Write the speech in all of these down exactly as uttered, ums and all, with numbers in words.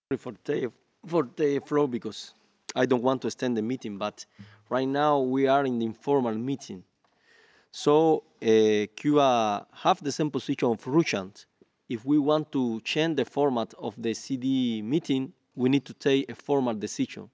Sorry for the for the flow because I don't want to extend the meeting, but right now we are in the informal meeting. So uh, Cuba have the same position of Russian. If we want to change the format of the C D meeting, we need to take a formal decision.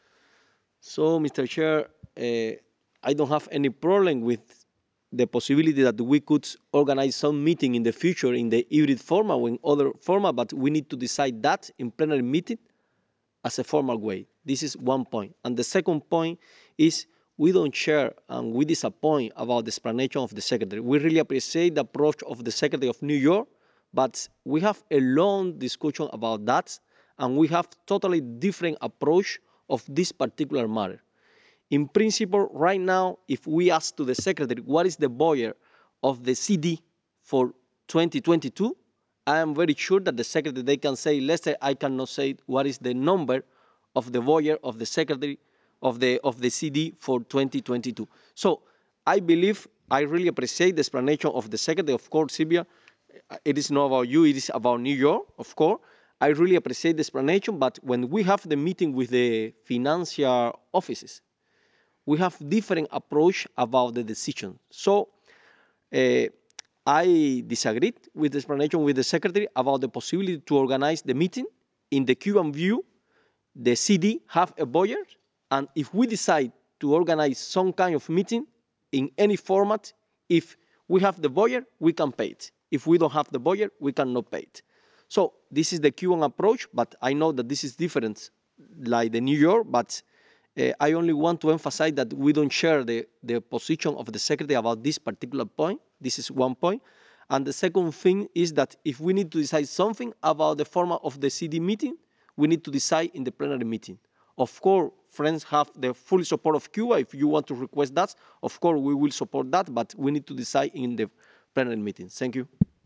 So, Mister Chair, uh, I don't have any problem with the possibility that we could organize some meeting in the future in the hybrid format or in other format, but we need to decide that in plenary meeting as a formal way. This is one point. And the second point is we don't share and we disappoint about the explanation of the secretary. We really appreciate the approach of the secretary of New York, but we have a long discussion about that, and we have totally different approach of this particular matter. In principle, right now, if we ask to the secretary what is the budget of the C D for twenty twenty-two, I am very sure that the secretary they can say, Lester, I cannot say what is the number of the budget of the secretary of the of the C D for twenty twenty-two. So I believe I really appreciate the explanation of the secretary. Of course, Sylvia, it is not about you, it is about New York, of course. I really appreciate the explanation, but when we have the meeting with the financial offices, we have different approach about the decision. So uh, I disagreed with the explanation with the secretary about the possibility to organize the meeting. In the Cuban view, the C D have a budget, and if we decide to organize some kind of meeting in any format, if we have the budget, we can pay it. If we don't have the budget, we cannot pay it. So this is the Cuban approach, but I know that this is different, like the New York, but uh, I only want to emphasize that we don't share the, the position of the secretary about this particular point. This is one point. And the second thing is that if we need to decide something about the format of the C D meeting, we need to decide in the plenary meeting. Of course, friends have the full support of Cuba. If you want to request that, of course, we will support that, but we need to decide in the plenary meeting. Thank you.